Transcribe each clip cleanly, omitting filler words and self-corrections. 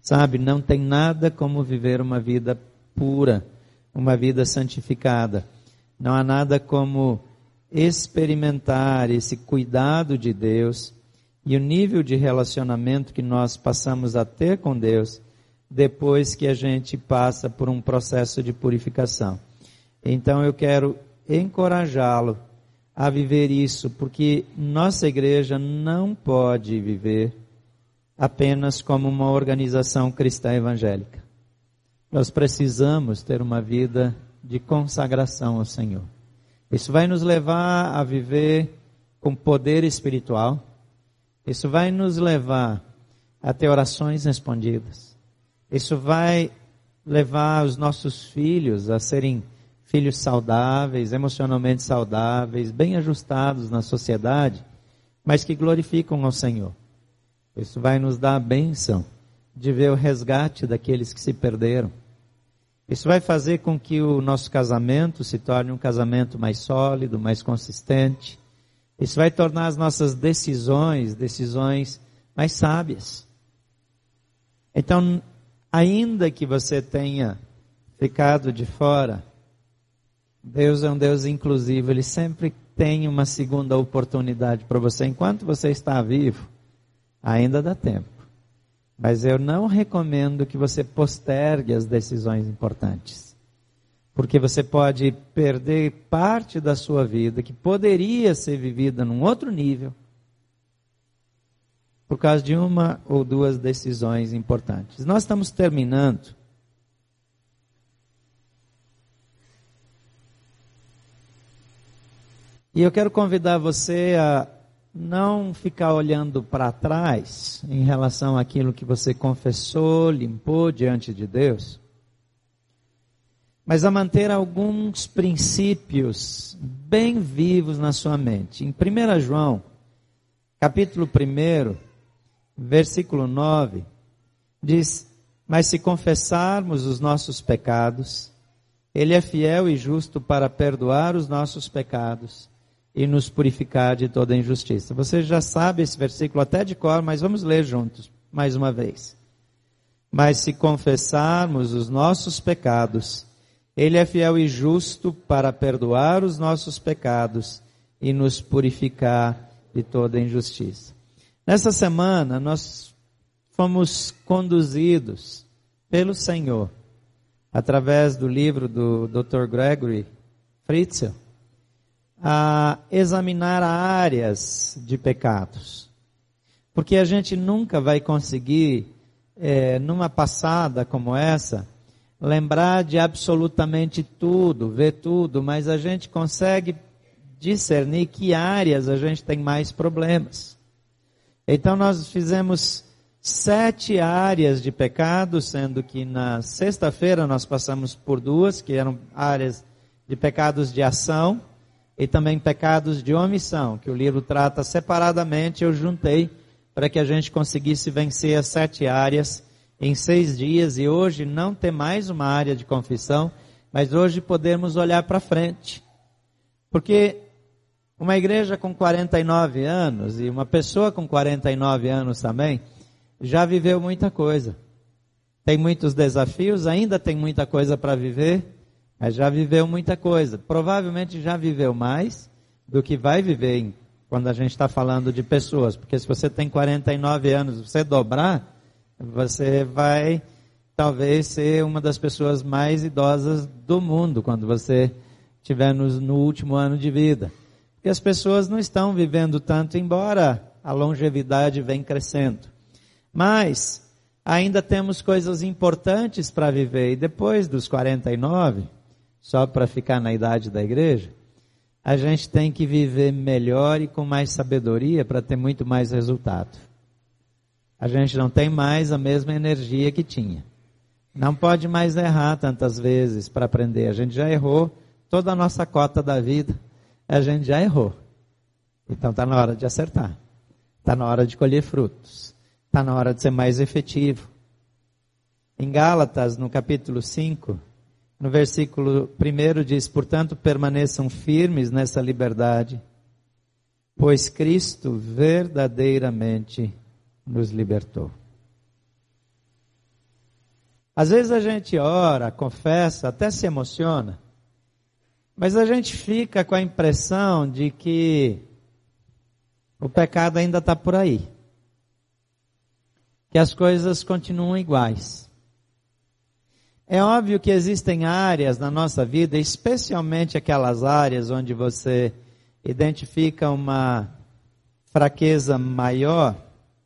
Sabe, não tem nada como viver uma vida pura, uma vida santificada. Não há nada como experimentar esse cuidado de Deus e o nível de relacionamento que nós passamos a ter com Deus depois que a gente passa por um processo de purificação. Então eu quero encorajá-lo a viver isso, porque nossa igreja não pode viver apenas como uma organização cristã evangélica. Nós precisamos ter uma vida de consagração ao Senhor. Isso vai nos levar a viver com poder espiritual. Isso vai nos levar a ter orações respondidas. Isso vai levar os nossos filhos a serem filhos saudáveis, emocionalmente saudáveis, bem ajustados na sociedade, mas que glorificam ao Senhor. Isso vai nos dar a bênção de ver o resgate daqueles que se perderam. Isso vai fazer com que o nosso casamento se torne um casamento mais sólido, mais consistente. Isso vai tornar as nossas decisões mais sábias. Então, ainda que você tenha ficado de fora, Deus é um Deus inclusivo, Ele sempre tem uma segunda oportunidade para você. Enquanto você está vivo, ainda dá tempo. Mas eu não recomendo que você postergue as decisões importantes. Porque você pode perder parte da sua vida que poderia ser vivida num outro nível por causa de uma ou duas decisões importantes. Nós estamos terminando. E eu quero convidar você a não ficar olhando para trás em relação àquilo que você confessou, limpou diante de Deus, mas a manter alguns princípios bem vivos na sua mente. Em 1 João, capítulo 1, versículo 9, diz: mas se confessarmos os nossos pecados, Ele é fiel e justo para perdoar os nossos pecados e nos purificar de toda injustiça. Você já sabe esse versículo até de cor, mas vamos ler juntos, mais uma vez. Mas se confessarmos os nossos pecados, Ele é fiel e justo para perdoar os nossos pecados e nos purificar de toda injustiça. Nessa semana, nós fomos conduzidos pelo Senhor, através do livro do Dr. Gregory Fritzl, a examinar áreas de pecados. Porque a gente nunca vai conseguir, numa passada como essa, lembrar de absolutamente tudo, ver tudo, mas a gente consegue discernir que áreas a gente tem mais problemas. Então nós fizemos 7 áreas de pecado, sendo que na sexta-feira nós passamos por 2, que eram áreas de pecados de ação, e também pecados de omissão, que o livro trata separadamente. Eu juntei para que a gente conseguisse vencer as 7 áreas em 6 dias, e hoje não ter mais uma área de confissão, mas hoje podemos olhar para frente. Porque uma igreja com 49 anos, e uma pessoa com 49 anos também, já viveu muita coisa. Tem muitos desafios, ainda tem muita coisa para viver, mas já viveu muita coisa. Provavelmente já viveu mais do que vai viver quando a gente está falando de pessoas. Porque se você tem 49 anos, você dobrar, você vai talvez ser uma das pessoas mais idosas do mundo quando você estiver no último ano de vida. Porque as pessoas não estão vivendo tanto, embora a longevidade venha crescendo. Mas ainda temos coisas importantes para viver. E depois dos 49, só para ficar na idade da igreja, a gente tem que viver melhor e com mais sabedoria para ter muito mais resultado. A gente não tem mais a mesma energia que tinha. Não pode mais errar tantas vezes para aprender. A gente já errou toda a nossa cota da vida. A gente já errou. Então está na hora de acertar. Está na hora de colher frutos. Está na hora de ser mais efetivo. Em Gálatas, no capítulo 5, no versículo 1 diz: portanto, permaneçam firmes nessa liberdade, pois Cristo verdadeiramente nos libertou. Às vezes a gente ora, confessa, até se emociona, mas a gente fica com a impressão de que o pecado ainda está por aí, que as coisas continuam iguais. É óbvio que existem áreas na nossa vida, especialmente aquelas áreas onde você identifica uma fraqueza maior,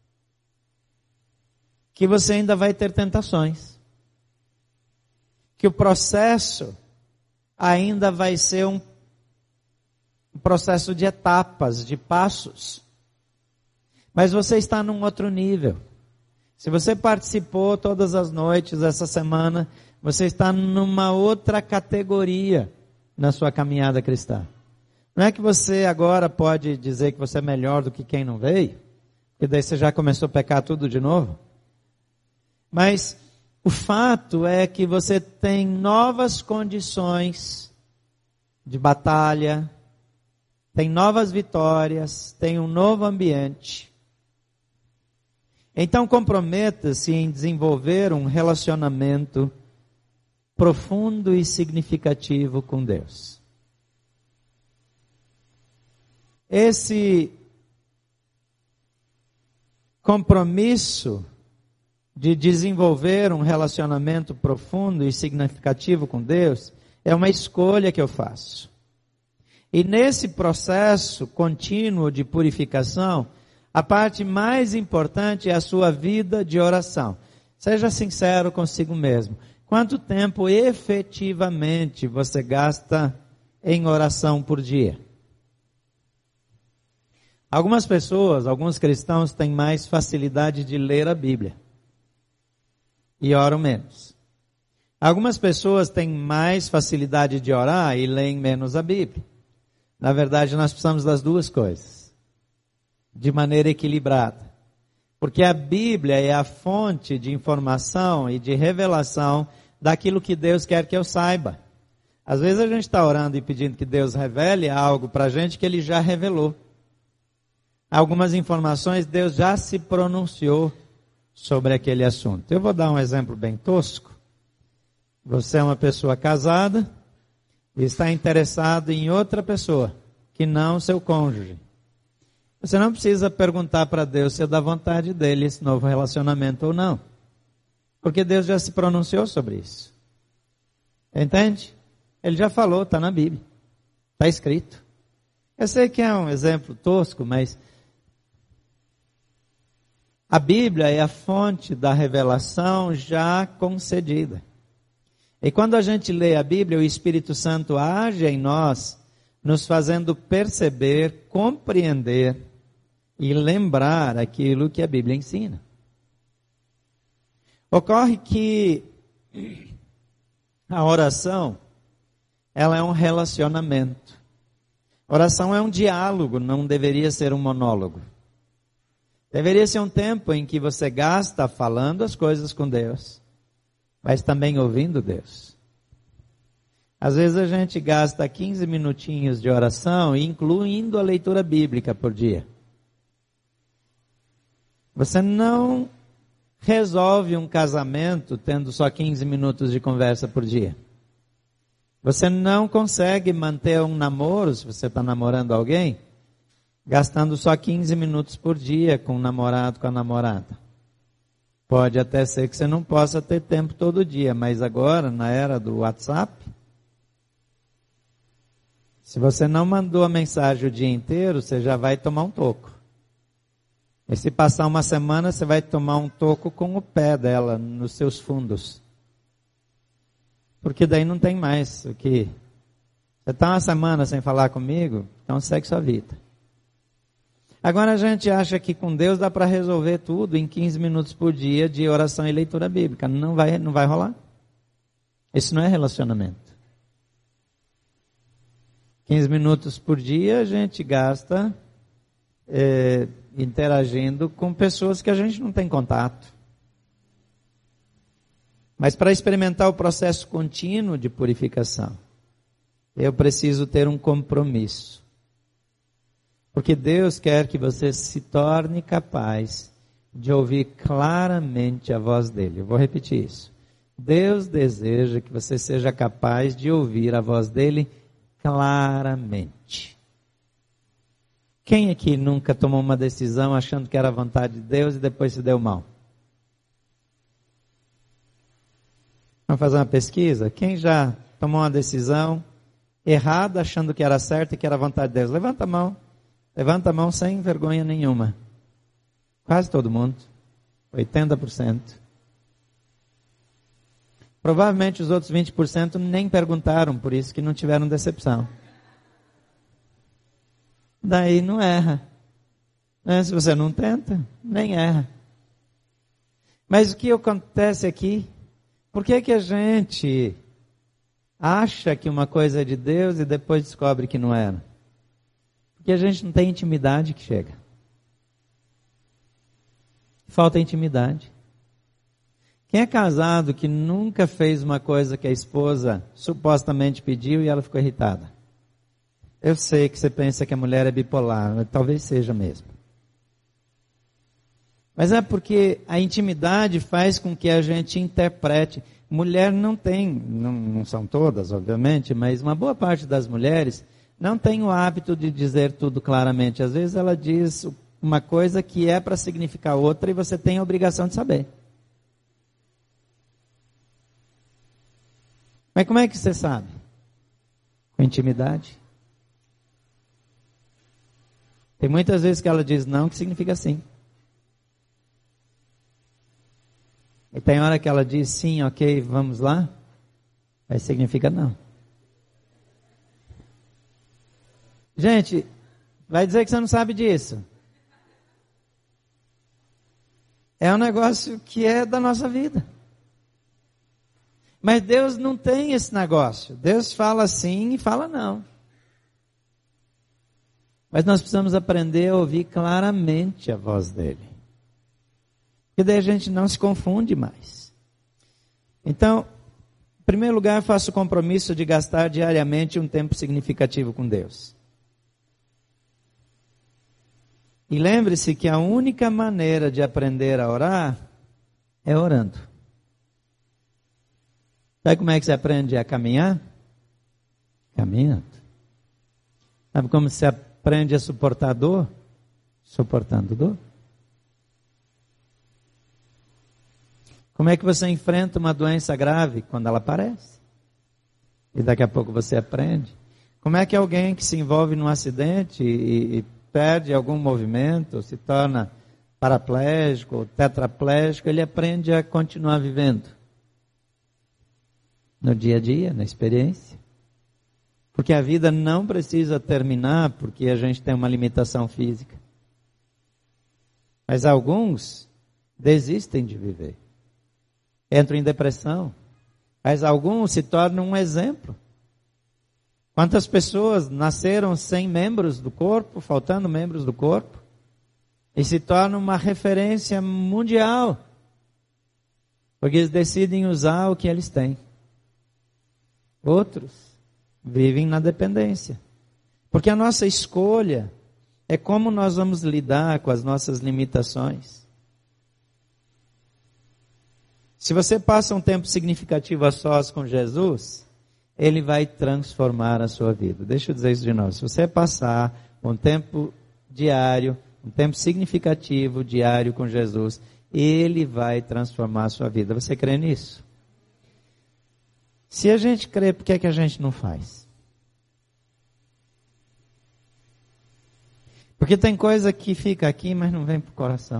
que você ainda vai ter tentações. Que o processo ainda vai ser um processo de etapas, de passos. Mas você está num outro nível. Se você participou todas as noites essa semana, você está numa outra categoria na sua caminhada cristã. Não é que você agora pode dizer que você é melhor do que quem não veio, porque daí você já começou a pecar tudo de novo. Mas o fato é que você tem novas condições de batalha, tem novas vitórias, tem um novo ambiente. Então comprometa-se em desenvolver um relacionamento profundo e significativo com Deus. Esse compromisso de desenvolver um relacionamento profundo e significativo com Deus é uma escolha que eu faço. E nesse processo contínuo de purificação, a parte mais importante é a sua vida de oração. Seja sincero consigo mesmo. Quanto tempo efetivamente você gasta em oração por dia? Algumas pessoas, alguns cristãos têm mais facilidade de ler a Bíblia e oram menos. Algumas pessoas têm mais facilidade de orar e leem menos a Bíblia. Na verdade, nós precisamos das duas coisas, de maneira equilibrada. Porque a Bíblia é a fonte de informação e de revelação daquilo que Deus quer que eu saiba. Às vezes a gente está orando e pedindo que Deus revele algo para a gente que Ele já revelou. Algumas informações Deus já se pronunciou sobre aquele assunto. Eu vou dar um exemplo bem tosco. Você é uma pessoa casada e está interessado em outra pessoa, que não seu cônjuge. Você não precisa perguntar para Deus se é da vontade dele esse novo relacionamento ou não. Porque Deus já se pronunciou sobre isso. Entende? Ele já falou, está na Bíblia. Está escrito. Eu sei que é um exemplo tosco, mas a Bíblia é a fonte da revelação já concedida. E quando a gente lê a Bíblia, o Espírito Santo age em nós, nos fazendo perceber, compreender e lembrar aquilo que a Bíblia ensina. Ocorre que a oração, ela é um relacionamento. Oração é um diálogo, não deveria ser um monólogo. Deveria ser um tempo em que você gasta falando as coisas com Deus, mas também ouvindo Deus. Às vezes a gente gasta 15 minutinhos de oração, incluindo a leitura bíblica por dia. Você não resolve um casamento tendo só 15 minutos de conversa por dia. Você não consegue manter um namoro, se você está namorando alguém, gastando só 15 minutos por dia com o namorado, com a namorada. Pode até ser que você não possa ter tempo todo dia, mas agora, na era do WhatsApp, se você não mandou a mensagem o dia inteiro, você já vai tomar um toco. E se passar uma semana, você vai tomar um toco com o pé dela, nos seus fundos. Porque daí não tem mais o que... Você está uma semana sem falar comigo, então segue sua vida. Agora a gente acha que com Deus dá para resolver tudo em 15 minutos por dia de oração e leitura bíblica. Não vai rolar. Isso não é relacionamento. 15 minutos por dia a gente gasta interagindo com pessoas que a gente não tem contato. Mas para experimentar o processo contínuo de purificação, eu preciso ter um compromisso. Porque Deus quer que você se torne capaz de ouvir claramente a voz dele. Eu vou repetir isso. Deus deseja que você seja capaz de ouvir a voz dele claramente. Quem aqui nunca tomou uma decisão achando que era a vontade de Deus e depois se deu mal? Vamos fazer uma pesquisa? Quem já tomou uma decisão errada achando que era certa e que era a vontade de Deus? Levanta a mão. Levanta a mão sem vergonha nenhuma. Quase todo mundo. 80%. Provavelmente os outros 20% nem perguntaram, por isso que não tiveram decepção. Daí não erra. Se você não tenta, nem erra. Mas o que acontece aqui? Por que a gente acha que uma coisa é de Deus e depois descobre que não era? Porque a gente não tem intimidade que chega. Falta intimidade. Quem é casado que nunca fez uma coisa que a esposa supostamente pediu e ela ficou irritada? Eu sei que você pensa que a mulher é bipolar, mas talvez seja mesmo. Mas é porque a intimidade faz com que a gente interprete. Mulher não tem, não são todas, obviamente, mas uma boa parte das mulheres não tem o hábito de dizer tudo claramente. Às vezes ela diz uma coisa que é para significar outra e você tem a obrigação de saber. Mas como é que você sabe? Com intimidade. Tem muitas vezes que ela diz não, que significa sim. E tem hora que ela diz sim, ok, vamos lá. Aí significa não. Gente, vai dizer que você não sabe disso. É um negócio que é da nossa vida. Mas Deus não tem esse negócio. Deus fala sim e fala não. Mas nós precisamos aprender a ouvir claramente a voz dele. Porque daí a gente não se confunde mais. Então, em primeiro lugar, faça o compromisso de gastar diariamente um tempo significativo com Deus. E lembre-se que a única maneira de aprender a orar é orando. Sabe como é que você aprende a caminhar? Caminhando. Sabe como você aprende a suportar dor? Suportando dor. Como é que você enfrenta uma doença grave? Quando ela aparece. E daqui a pouco você aprende. Como é que alguém que se envolve num acidente e perde algum movimento, se torna paraplégico ou tetraplégico, ele aprende a continuar vivendo? No dia a dia, na experiência. Porque a vida não precisa terminar porque a gente tem uma limitação física. Mas alguns desistem de viver. Entram em depressão. Mas alguns se tornam um exemplo. Quantas pessoas nasceram sem membros do corpo, faltando membros do corpo, e se tornam uma referência mundial, porque eles decidem usar o que eles têm. Outros vivem na dependência. Porque a nossa escolha é como nós vamos lidar com as nossas limitações. Se você passa um tempo significativo a sós com Jesus, Ele vai transformar a sua vida. Deixa eu dizer isso de novo. Se você passar um tempo diário, um tempo significativo diário com Jesus, Ele vai transformar a sua vida. Você crê nisso? Se a gente crê, por que é que a gente não faz? Porque tem coisa que fica aqui, mas não vem para o coração.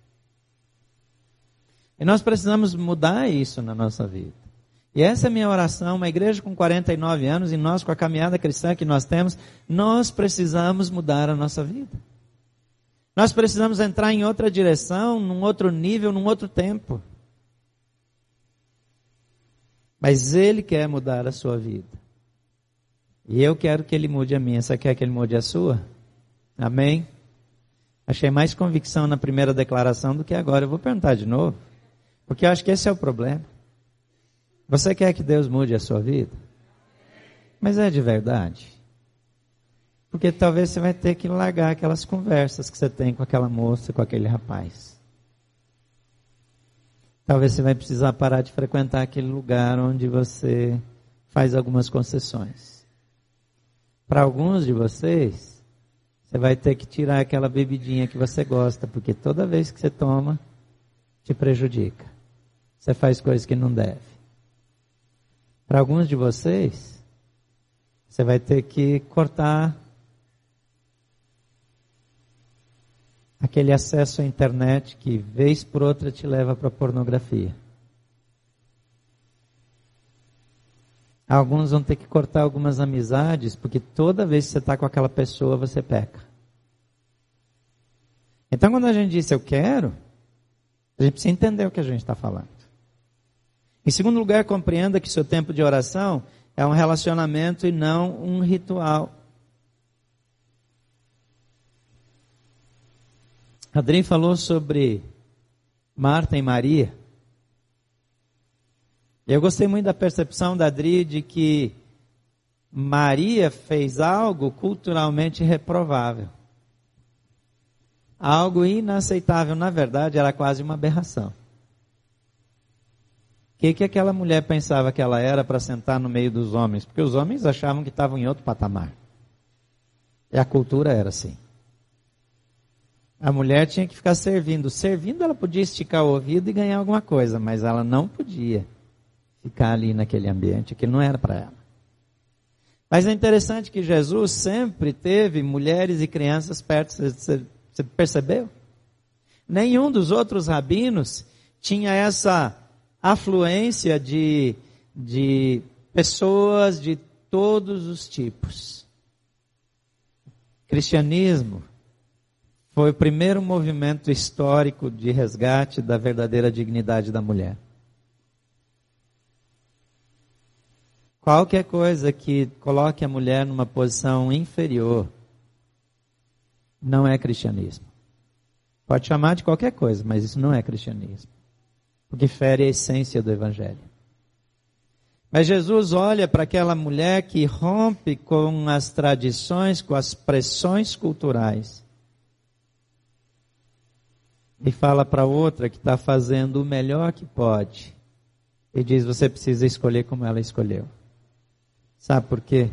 E nós precisamos mudar isso na nossa vida. E essa é a minha oração, uma igreja com 49 anos, e nós com a caminhada cristã que nós temos, nós precisamos mudar a nossa vida. Nós precisamos entrar em outra direção, num outro nível, num outro tempo. Mas Ele quer mudar a sua vida. E eu quero que Ele mude a minha. Você quer que Ele mude a sua? Amém? Achei mais convicção na primeira declaração do que agora. Eu vou perguntar de novo. Porque eu acho que esse é o problema. Você quer que Deus mude a sua vida? Mas é de verdade? Porque talvez você vai ter que largar aquelas conversas que você tem com aquela moça, com aquele rapaz. Talvez você vai precisar parar de frequentar aquele lugar onde você faz algumas concessões. Para alguns de vocês, você vai ter que tirar aquela bebidinha que você gosta, porque toda vez que você toma, te prejudica. Você faz coisas que não deve. Para alguns de vocês, você vai ter que cortar aquele acesso à internet que, vez por outra, te leva para a pornografia. Alguns vão ter que cortar algumas amizades, porque toda vez que você está com aquela pessoa, você peca. Então, quando a gente diz eu quero, a gente precisa entender o que a gente está falando. Em segundo lugar, compreenda que seu tempo de oração é um relacionamento e não um ritual. Adri falou sobre Marta e Maria. Eu gostei muito da percepção da Adri de que Maria fez algo culturalmente reprovável. Algo inaceitável. Na verdade, era quase uma aberração. O que aquela mulher pensava que ela era para sentar no meio dos homens? Porque os homens achavam que estavam em outro patamar. E a cultura era assim. A mulher tinha que ficar servindo. Servindo, ela podia esticar o ouvido e ganhar alguma coisa, mas ela não podia ficar ali naquele ambiente, que não era para ela. Mas é interessante que Jesus sempre teve mulheres e crianças perto. Você percebeu? Nenhum dos outros rabinos tinha essa afluência de pessoas de todos os tipos. O cristianismo foi o primeiro movimento histórico de resgate da verdadeira dignidade da mulher. Qualquer coisa que coloque a mulher numa posição inferior não é cristianismo. Pode chamar de qualquer coisa, mas isso não é cristianismo. Porque fere a essência do Evangelho. Mas Jesus olha para aquela mulher que rompe com as tradições, com as pressões culturais. E fala para outra que está fazendo o melhor que pode. E diz, você precisa escolher como ela escolheu. Sabe por quê?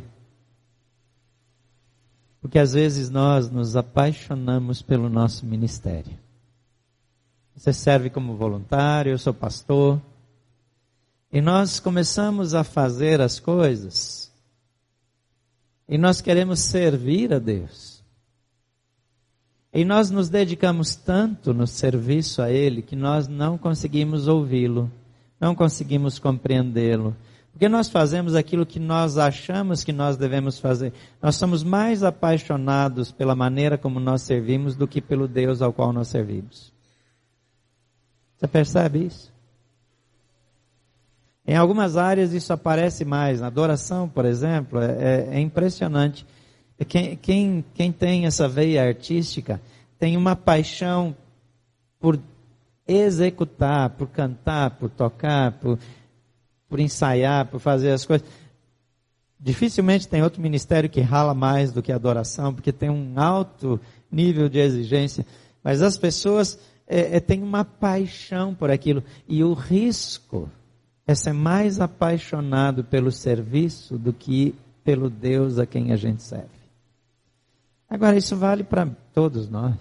Porque às vezes nós nos apaixonamos pelo nosso ministério. Você serve como voluntário, eu sou pastor. E nós começamos a fazer as coisas. E nós queremos servir a Deus. E nós nos dedicamos tanto no serviço a Ele que nós não conseguimos ouvi-lo, não conseguimos compreendê-lo. Porque nós fazemos aquilo que nós achamos que nós devemos fazer. Nós somos mais apaixonados pela maneira como nós servimos do que pelo Deus ao qual nós servimos. Você percebe isso? Em algumas áreas isso aparece mais. Na adoração, por exemplo, é impressionante. Quem tem essa veia artística tem uma paixão por executar, por cantar, por tocar, por ensaiar, por fazer as coisas. Dificilmente tem outro ministério que rala mais do que a adoração, porque tem um alto nível de exigência. Mas as pessoas têm uma paixão por aquilo. E o risco é ser mais apaixonado pelo serviço do que pelo Deus a quem a gente serve. Agora, isso vale para todos nós.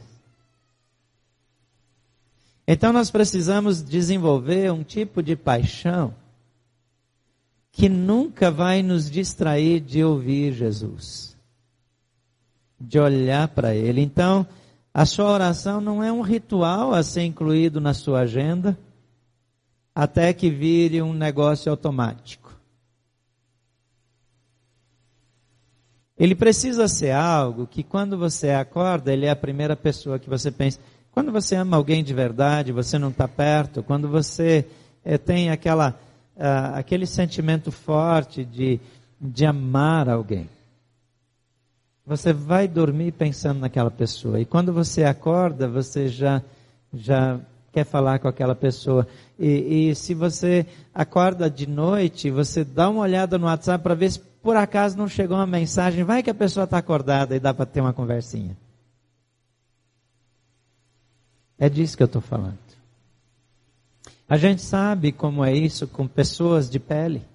Então, nós precisamos desenvolver um tipo de paixão que nunca vai nos distrair de ouvir Jesus, de olhar para Ele. Então, a sua oração não é um ritual a ser incluído na sua agenda, até que vire um negócio automático. Ele precisa ser algo que quando você acorda, ele é a primeira pessoa que você pensa. Quando você ama alguém de verdade, você não está perto, quando você tem aquele sentimento forte de amar alguém, você vai dormir pensando naquela pessoa. E quando você acorda, você já quer falar com aquela pessoa. E se você acorda de noite, você dá uma olhada no WhatsApp para ver se por acaso não chegou uma mensagem. Vai que a pessoa está acordada e dá para ter uma conversinha. É disso que eu estou falando. A gente sabe como é isso com pessoas de pele.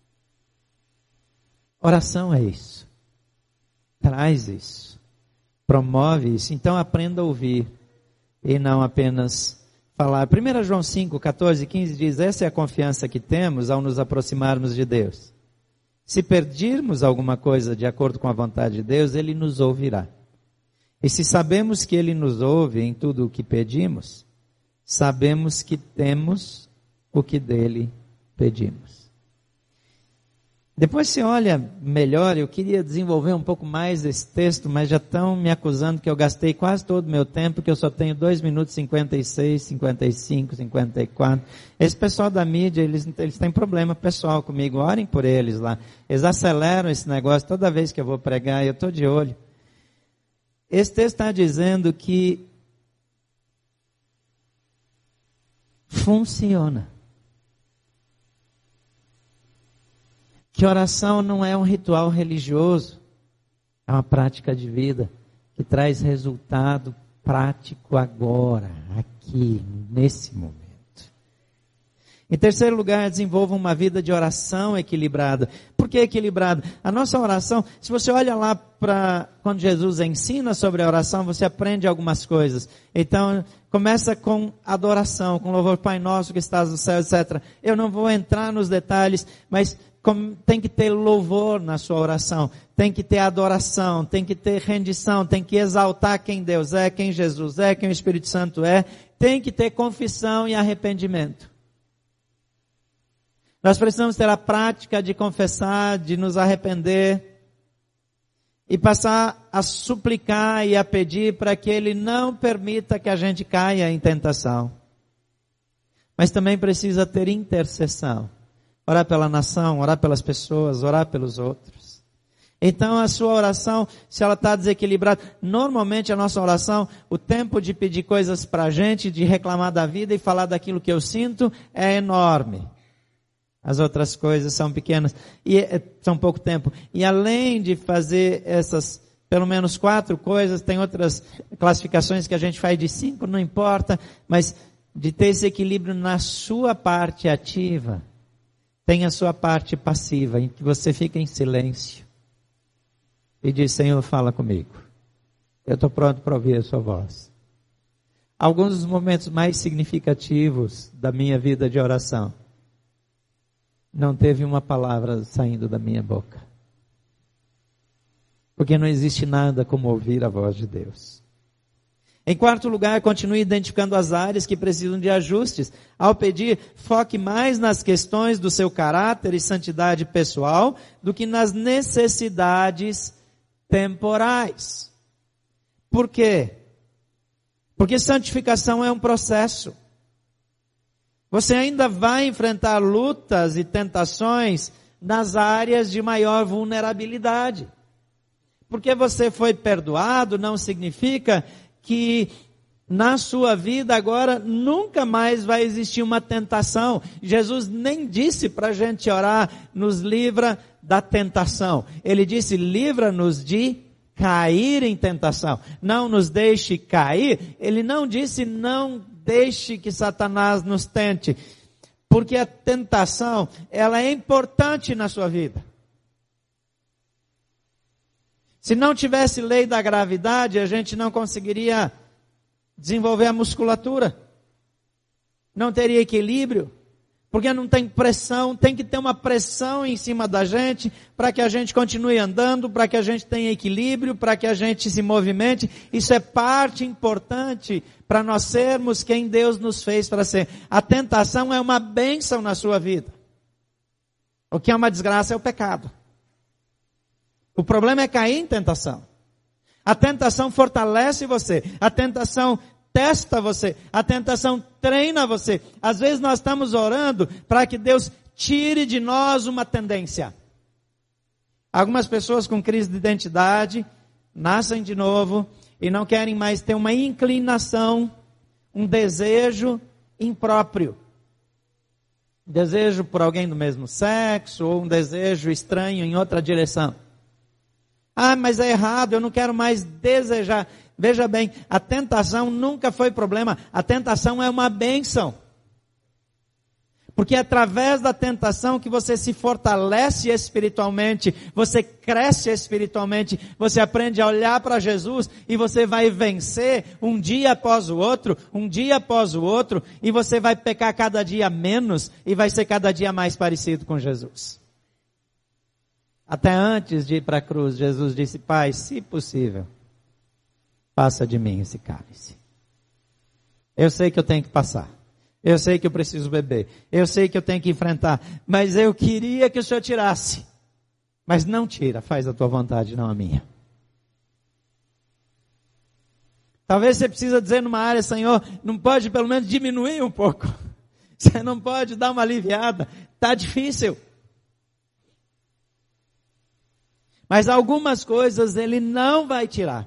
Oração é isso. Traz isso. Promove isso. Então aprenda a ouvir e não apenas falar. 1 João 5, 14 e 15 diz: essa é a confiança que temos ao nos aproximarmos de Deus. Se pedirmos alguma coisa de acordo com a vontade de Deus, Ele nos ouvirá. E se sabemos que Ele nos ouve em tudo o que pedimos, sabemos que temos o que dele pedimos. Depois você olha melhor, eu queria desenvolver um pouco mais esse texto, mas já estão me acusando que eu gastei quase todo o meu tempo, que eu só tenho 2 minutos 56, 55, 54. Esse pessoal da mídia, eles têm problema pessoal comigo, orem por eles lá. Eles aceleram esse negócio toda vez que eu vou pregar, eu estou de olho. Esse texto está dizendo que funciona. Que oração não é um ritual religioso, é uma prática de vida que traz resultado prático agora, aqui, nesse momento. Em terceiro lugar, desenvolva uma vida de oração equilibrada. Por que equilibrada? A nossa oração, se você olha lá para quando Jesus ensina sobre a oração, você aprende algumas coisas. Então, começa com adoração, com louvor, Pai Nosso que estás no céu, etc. Eu não vou entrar nos detalhes, mas tem que ter louvor na sua oração, tem que ter adoração, tem que ter rendição, tem que exaltar quem Deus é, quem Jesus é, quem o Espírito Santo é, tem que ter confissão e arrependimento. Nós precisamos ter a prática de confessar, de nos arrepender e passar a suplicar e a pedir para que Ele não permita que a gente caia em tentação. Mas também precisa ter intercessão. Orar pela nação, orar pelas pessoas, orar pelos outros. Então a sua oração, se ela está desequilibrada, normalmente a nossa oração, o tempo de pedir coisas para a gente, de reclamar da vida e falar daquilo que eu sinto, é enorme. As outras coisas são pequenas e são pouco tempo. E além de fazer essas, pelo menos 4 coisas, tem outras classificações que a gente faz de 5, não importa, mas de ter esse equilíbrio na sua parte ativa. Tem a sua parte passiva, em que você fica em silêncio e diz: Senhor, fala comigo. Eu estou pronto para ouvir a sua voz. Alguns dos momentos mais significativos da minha vida de oração, não teve uma palavra saindo da minha boca. Porque não existe nada como ouvir a voz de Deus. Em quarto lugar, continue identificando as áreas que precisam de ajustes. Ao pedir, foque mais nas questões do seu caráter e santidade pessoal do que nas necessidades temporais. Por quê? Porque santificação é um processo. Você ainda vai enfrentar lutas e tentações nas áreas de maior vulnerabilidade. Porque você foi perdoado não significa que na sua vida agora nunca mais vai existir uma tentação. Jesus nem disse para a gente orar, nos livra da tentação. Ele disse, livra-nos de cair em tentação. Não nos deixe cair. Ele não disse, não deixe que Satanás nos tente. Porque a tentação, ela é importante na sua vida. Se não tivesse lei da gravidade, a gente não conseguiria desenvolver a musculatura. Não teria equilíbrio. Porque não tem pressão, tem que ter uma pressão em cima da gente, para que a gente continue andando, para que a gente tenha equilíbrio, para que a gente se movimente. Isso é parte importante para nós sermos quem Deus nos fez para ser. A tentação é uma bênção na sua vida. O que é uma desgraça é o pecado. O problema é cair em tentação. A tentação fortalece você. A tentação testa você. A tentação treina você. Às vezes nós estamos orando para que Deus tire de nós uma tendência. Algumas pessoas com crise de identidade nascem de novo e não querem mais ter uma inclinação, um desejo impróprio. Um desejo por alguém do mesmo sexo ou um desejo estranho em outra direção. Ah, mas é errado, eu não quero mais desejar. Veja bem, a tentação nunca foi problema. A tentação é uma bênção. Porque é através da tentação que você se fortalece espiritualmente, você cresce espiritualmente, você aprende a olhar para Jesus e você vai vencer um dia após o outro, e você vai pecar cada dia menos e vai ser cada dia mais parecido com Jesus. Até antes de ir para a cruz, Jesus disse: Pai, se possível, passa de mim esse cálice. Eu sei que eu tenho que passar. Eu sei que eu preciso beber. Eu sei que eu tenho que enfrentar. Mas eu queria que o Senhor tirasse. Mas não tira. Faz a tua vontade, não a minha. Talvez você precisa dizer numa área: Senhor, não pode pelo menos diminuir um pouco? Você não pode dar uma aliviada? Está difícil. Mas algumas coisas Ele não vai tirar.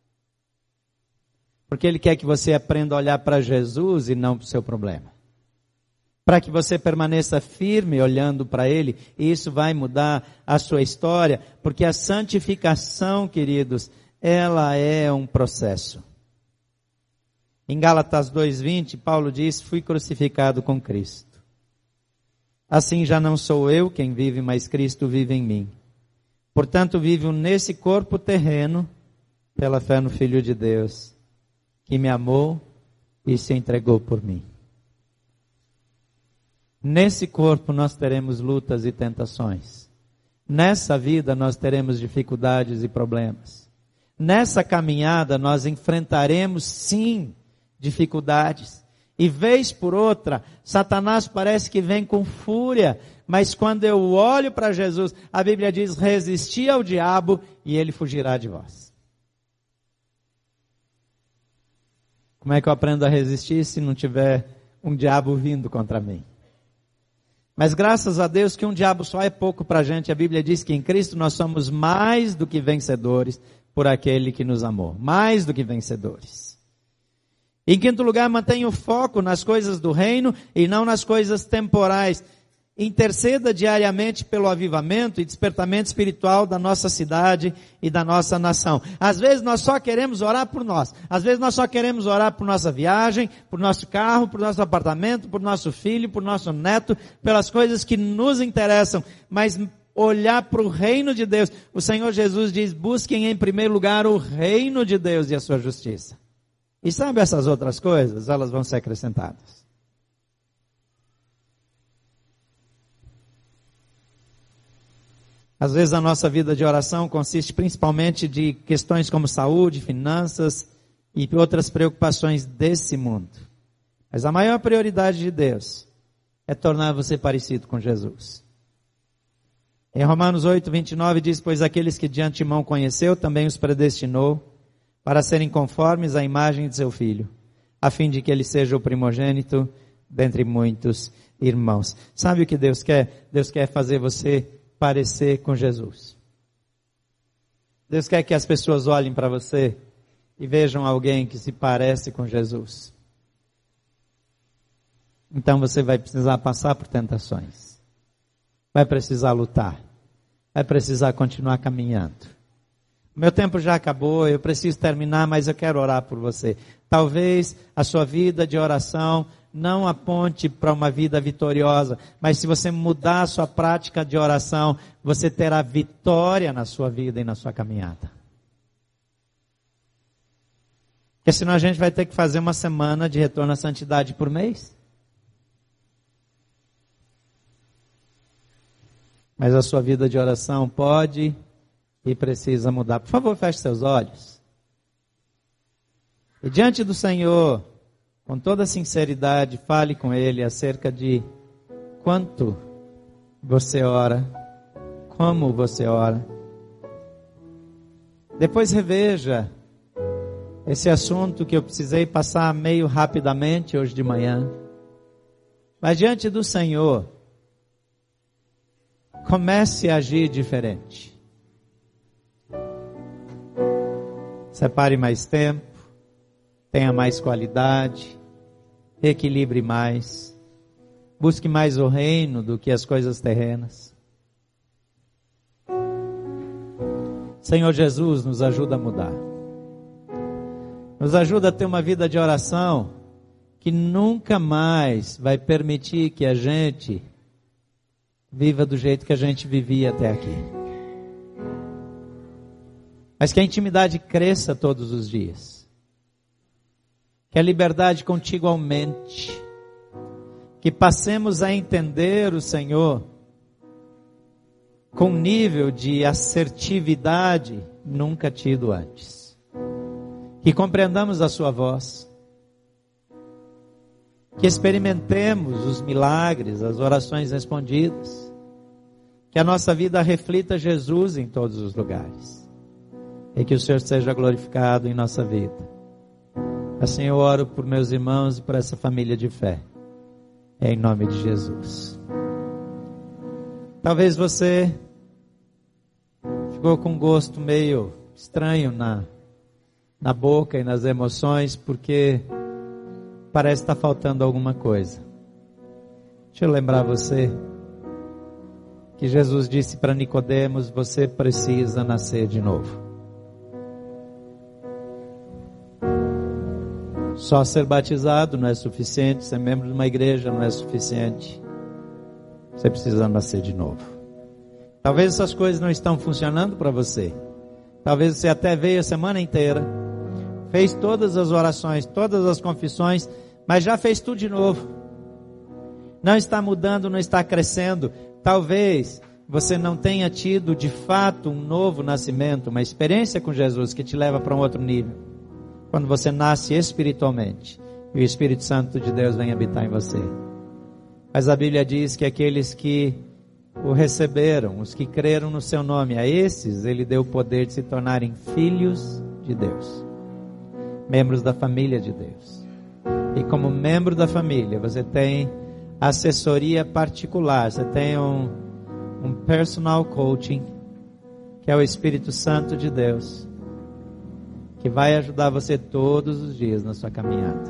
Porque Ele quer que você aprenda a olhar para Jesus e não para o seu problema. Para que você permaneça firme olhando para Ele, e isso vai mudar a sua história, porque a santificação, queridos, ela é um processo. Em Gálatas 2:20, Paulo diz: fui crucificado com Cristo. Assim já não sou eu quem vive, mas Cristo vive em mim. Portanto, vivo nesse corpo terreno, pela fé no Filho de Deus, que me amou e se entregou por mim. Nesse corpo nós teremos lutas e tentações. Nessa vida nós teremos dificuldades e problemas. Nessa caminhada nós enfrentaremos sim dificuldades. E vez por outra, Satanás parece que vem com fúria, mas quando eu olho para Jesus, a Bíblia diz: resisti ao diabo e ele fugirá de vós. Como é que eu aprendo a resistir se não tiver um diabo vindo contra mim? Mas graças a Deus que um diabo só é pouco para a gente. A Bíblia diz que em Cristo nós somos mais do que vencedores por aquele que nos amou. Mais do que vencedores. Em quinto lugar, mantenha o foco nas coisas do reino e não nas coisas temporais. Interceda diariamente pelo avivamento e despertamento espiritual da nossa cidade e da nossa nação. Às vezes nós só queremos orar por nós. Às vezes nós só queremos orar por nossa viagem, por nosso carro, por nosso apartamento, por nosso filho, por nosso neto, pelas coisas que nos interessam. Mas olhar para o reino de Deus. O Senhor Jesus diz: busquem em primeiro lugar o reino de Deus e a sua justiça. E sabe, essas outras coisas, elas vão ser acrescentadas. Às vezes a nossa vida de oração consiste principalmente de questões como saúde, finanças e outras preocupações desse mundo. Mas a maior prioridade de Deus é tornar você parecido com Jesus. Em Romanos 8:29 diz: pois aqueles que de antemão conheceu, também os predestinou para serem conformes à imagem de seu Filho, a fim de que ele seja o primogênito dentre muitos irmãos. Sabe o que Deus quer? Deus quer fazer você parecer com Jesus. Deus quer que as pessoas olhem para você e vejam alguém que se parece com Jesus. Então você vai precisar passar por tentações. Vai precisar lutar. Vai precisar continuar caminhando. Meu tempo já acabou, eu preciso terminar, mas eu quero orar por você. Talvez a sua vida de oração não aponte para uma vida vitoriosa, mas se você mudar a sua prática de oração, você terá vitória na sua vida e na sua caminhada. Porque senão a gente vai ter que fazer uma semana de retorno à santidade por mês. Mas a sua vida de oração pode e precisa mudar. Por favor, feche seus olhos. E diante do Senhor, com toda sinceridade, fale com Ele acerca de quanto você ora, como você ora. Depois reveja esse assunto que eu precisei passar meio rapidamente hoje de manhã. Mas diante do Senhor, comece a agir diferente. Separe mais tempo, tenha mais qualidade, equilibre mais, busque mais o reino do que as coisas terrenas. Senhor Jesus, nos ajuda a mudar. Nos ajuda a ter uma vida de oração que nunca mais vai permitir que a gente viva do jeito que a gente vivia até aqui. Mas que a intimidade cresça todos os dias. Que a liberdade contigo aumente. Que passemos a entender o Senhor com um nível de assertividade nunca tido antes. Que compreendamos a sua voz. Que experimentemos os milagres, as orações respondidas. Que a nossa vida reflita Jesus em todos os lugares. E que o Senhor seja glorificado em nossa vida. Assim eu oro por meus irmãos e por essa família de fé. Em nome de Jesus. Talvez você ficou com um gosto meio estranho na boca e nas emoções, porque parece estar faltando alguma coisa. Deixa eu lembrar você que Jesus disse para Nicodemos: você precisa nascer de novo. Só ser batizado não é suficiente, ser membro de uma igreja não é suficiente. Você precisa nascer de novo. Talvez essas coisas não estão funcionando para você. Talvez você até veio a semana inteira, fez todas as orações, todas as confissões, mas já fez tudo de novo. Não está mudando, não está crescendo. Talvez você não tenha tido de fato um novo nascimento, uma experiência com Jesus que te leva para um outro nível. Quando você nasce espiritualmente e o Espírito Santo de Deus vem habitar em você. Mas a Bíblia diz que aqueles que o receberam, os que creram no seu nome, a esses ele deu o poder de se tornarem filhos de Deus, membros da família de Deus. E como membro da família, você tem assessoria particular, você tem um personal coaching, que é o Espírito Santo de Deus, que vai ajudar você todos os dias na sua caminhada.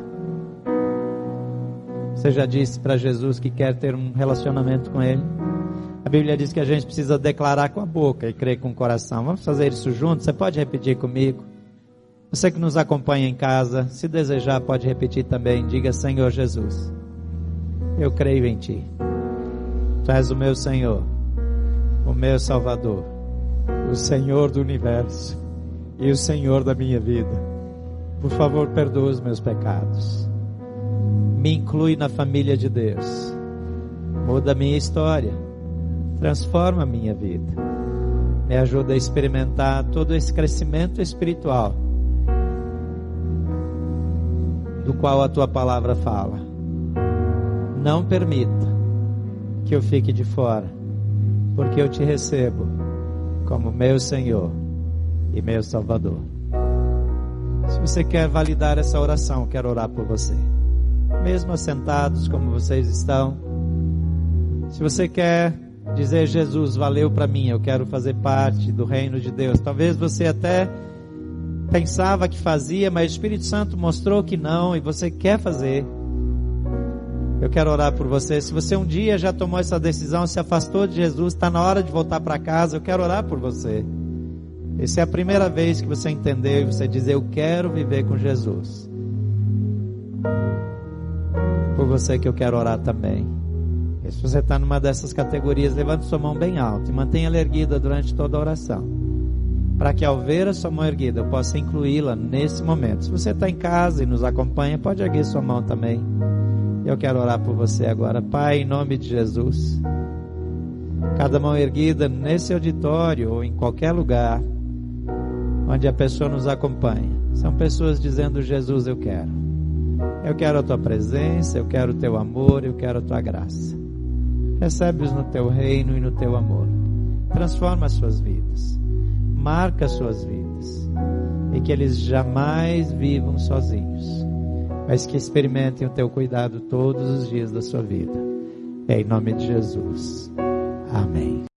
Você já disse para Jesus que quer ter um relacionamento com Ele? A Bíblia diz que a gente precisa declarar com a boca e crer com o coração. Vamos fazer isso juntos? Você pode repetir comigo? Você que nos acompanha em casa, se desejar, pode repetir também. Diga: Senhor Jesus, eu creio em Ti. Tu és o meu Senhor, o meu Salvador, o Senhor do universo e o Senhor da minha vida. Por favor, perdoa os meus pecados. Me inclui na família de Deus. Muda a minha história. Transforma a minha vida. Me ajuda a experimentar todo esse crescimento espiritual do qual a Tua palavra fala. Não permita que eu fique de fora, porque eu Te recebo como meu Senhor e meu Salvador. Se você quer validar essa oração, quero orar por você. Mesmo assentados como vocês estão. Se você quer dizer: Jesus, valeu para mim, eu quero fazer parte do reino de Deus. Talvez você até pensava que fazia, mas o Espírito Santo mostrou que não, e você quer fazer. Eu quero orar por você. Se você um dia já tomou essa decisão, se afastou de Jesus, está na hora de voltar para casa, eu quero orar por você. Essa é a primeira vez que você entendeu e você diz: eu quero viver com Jesus. Por você que eu quero orar também. E se você está numa dessas categorias, levante sua mão bem alta e mantenha ela erguida durante toda a oração, para que ao ver a sua mão erguida eu possa incluí-la nesse momento. Se você está em casa e nos acompanha, pode erguer sua mão também. Eu quero orar por você agora. Pai, em nome de Jesus, cada mão erguida nesse auditório ou em qualquer lugar onde a pessoa nos acompanha, são pessoas dizendo: Jesus, eu quero a Tua presença, eu quero o Teu amor, eu quero a Tua graça. Recebe-os no Teu reino e no Teu amor. Transforma as suas vidas, marca as suas vidas, e que eles jamais vivam sozinhos, mas que experimentem o Teu cuidado todos os dias da sua vida. Em nome de Jesus. Amém.